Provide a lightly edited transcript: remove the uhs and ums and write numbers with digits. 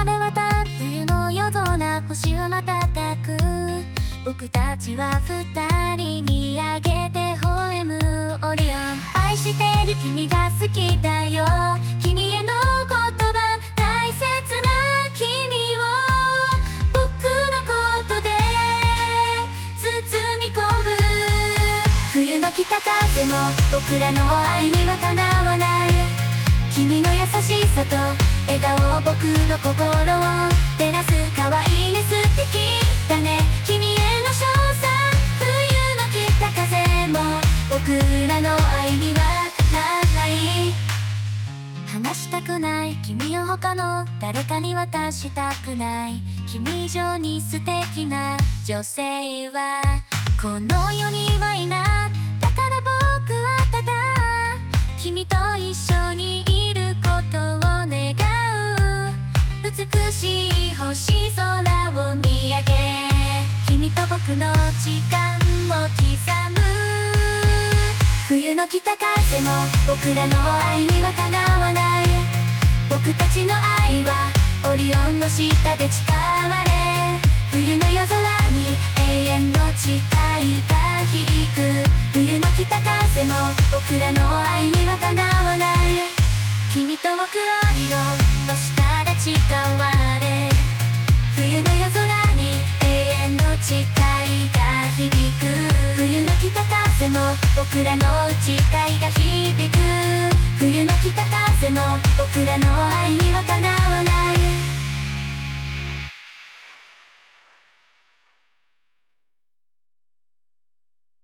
で渡冬の夜空星を瞬く僕たちは二人見上げて微笑むオリオン愛してる君が好きだよ君への言葉大切な君を僕のことで包み込む冬の北風も僕らの愛にはかなわない君の優しさと笑顔僕の心を照らす可愛いね素敵だね君への称賛冬の北風も僕らの愛にはかなわない話したくない君を他の誰かに渡したくない君以上に素敵な女性はこの世にはいないだから僕はただ君と一緒にいることを願う美しい星空を見上げ君と僕の時間を刻む冬の北風も僕らの愛にはかなわない僕たちの愛はオリオンの下で誓われ冬の夜空に永遠の誓いが響く冬の北風も僕らの愛にはかなわない君と僕オリオンの下で誓われ冬の夜空に永遠の誓いが響く冬の北風も僕らの誓いが響く冬の北風も僕らの愛にはかなわない